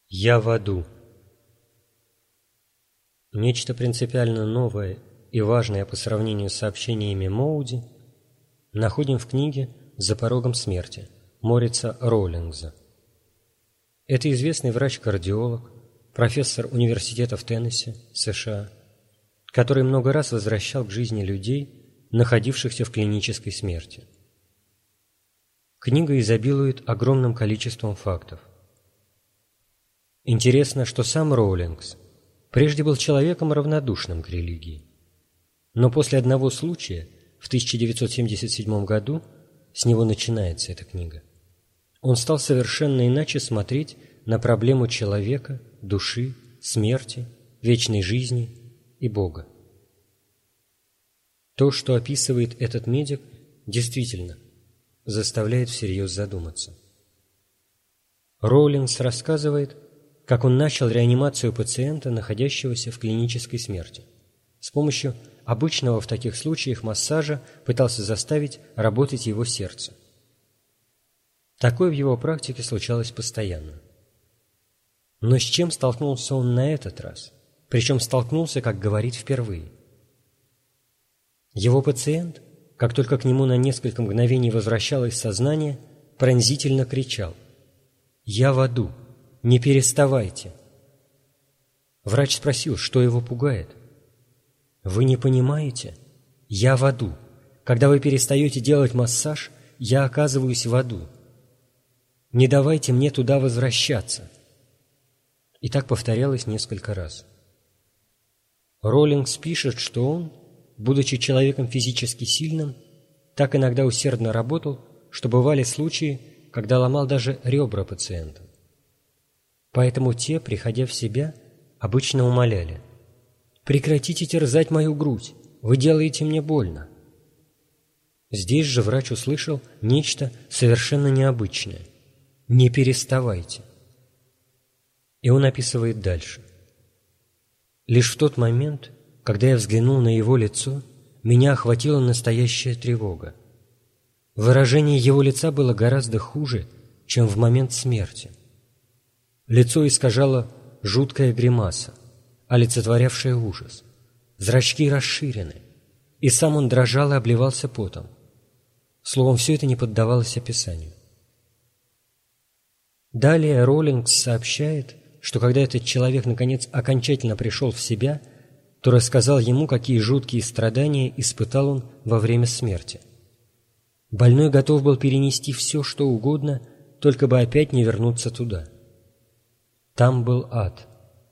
Я в аду. Нечто принципиально новое и важное по сравнению с сообщениями Моуди находим в книге «За порогом смерти» Морица Роулингса. Это известный врач-кардиолог, профессор университета в Теннесси, США, который много раз возвращал к жизни людей, находившихся в клинической смерти. Книга изобилует огромным количеством фактов. Интересно, что сам Роулингс прежде был человеком равнодушным к религии. Но после одного случая в 1977 году, с него начинается эта книга, он стал совершенно иначе смотреть на проблему человека, души, смерти, вечной жизни и Бога. То, что описывает этот медик, действительно заставляет всерьез задуматься. Роулингс рассказывает, как он начал реанимацию пациента, находящегося в клинической смерти. С помощью обычного в таких случаях массажа пытался заставить работать его сердце. Такое в его практике случалось постоянно. Но с чем столкнулся он на этот раз? Причем столкнулся, как говорит, впервые. Его пациент, как только к нему на несколько мгновений возвращалось сознание, пронзительно кричал: «Я в аду! Не переставайте!» Врач спросил, что его пугает. «Вы не понимаете? Я в аду. Когда вы перестаете делать массаж, я оказываюсь в аду. Не давайте мне туда возвращаться!» И так повторялось несколько раз. Роулингс пишет, что он, будучи человеком физически сильным, так иногда усердно работал, что бывали случаи, когда ломал даже ребра пациентам. Поэтому те, приходя в себя, обычно умоляли: «Прекратите терзать мою грудь, вы делаете мне больно». Здесь же врач услышал нечто совершенно необычное: «Не переставайте». И он описывает дальше. «Лишь в тот момент, когда я взглянул на его лицо, меня охватила настоящая тревога. Выражение его лица было гораздо хуже, чем в момент смерти. Лицо искажало жуткая гримаса, олицетворявшая ужас. Зрачки расширены, и сам он дрожал и обливался потом. Словом, все это не поддавалось описанию». Далее Роулингс сообщает, что когда этот человек наконец окончательно пришел в себя, то рассказал ему, какие жуткие страдания испытал он во время смерти. Больной готов был перенести все, что угодно, только бы опять не вернуться туда. Там был ад.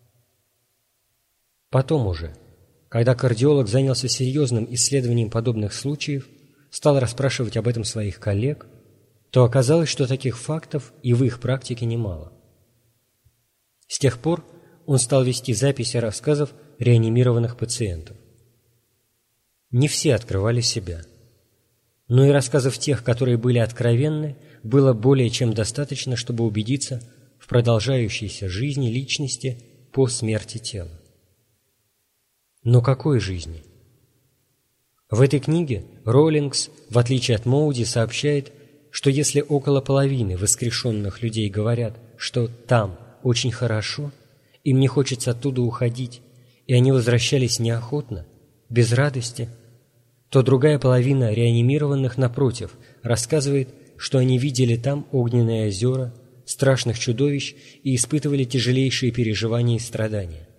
Потом уже, когда кардиолог занялся серьезным исследованием подобных случаев, стал расспрашивать об этом своих коллег, то оказалось, что таких фактов и в их практике немало. С тех пор он стал вести записи рассказов реанимированных пациентов. Не все открывали себя, но и рассказов тех, которые были откровенны, было более чем достаточно, чтобы убедиться в продолжающейся жизни личности по смерти тела. Но какой жизни? В этой книге Роулингс, в отличие от Моуди, сообщает, что если около половины воскрешенных людей говорят, что там очень хорошо, им не хочется оттуда уходить, и они возвращались неохотно, без радости, то другая половина реанимированных, напротив, рассказывает, что они видели там огненные озера, страшных чудовищ и испытывали тяжелейшие переживания и страдания.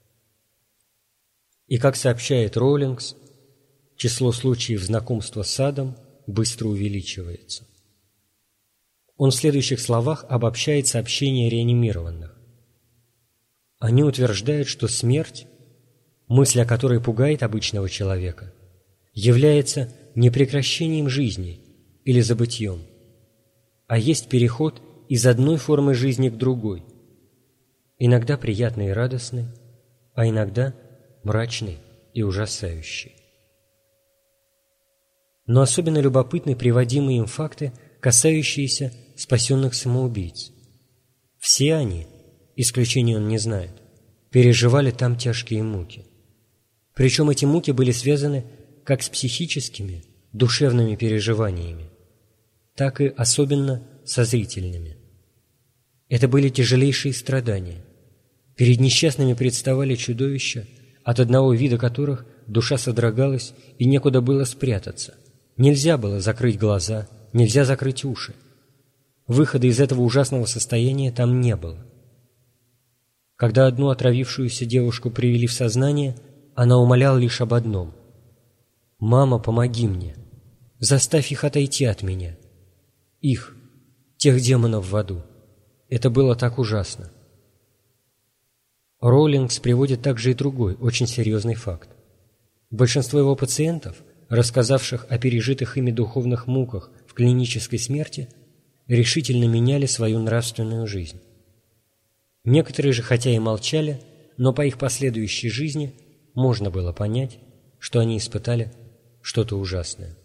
И, как сообщает Роулингс, число случаев знакомства с адом быстро увеличивается. Он в следующих словах обобщает сообщения реанимированных. Они утверждают, что смерть, мысль о которой пугает обычного человека, является не прекращением жизни или забытьем, а есть переход из одной формы жизни к другой, иногда приятной и радостной, а иногда мрачной и ужасающей. Но особенно любопытны приводимые им факты, касающиеся спасенных самоубийц. Все они, исключения он не знает, переживали там тяжкие муки. Причем эти муки были связаны как с психическими, душевными переживаниями, так и особенно со зрительными. Это были тяжелейшие страдания. Перед несчастными представали чудовища, от одного вида которых душа содрогалась и некуда было спрятаться. Нельзя было закрыть глаза, нельзя закрыть уши. Выхода из этого ужасного состояния там не было. Когда одну отравившуюся девушку привели в сознание, она умоляла лишь об одном: «Мама, помоги мне, заставь их отойти от меня. Их, тех демонов в аду». Это было так ужасно. Роулингс приводит также и другой, очень серьезный факт. Большинство его пациентов, рассказавших о пережитых ими духовных муках в клинической смерти, решительно меняли свою нравственную жизнь. Некоторые же, хотя и молчали, но по их последующей жизни можно было понять, что они испытали что-то ужасное.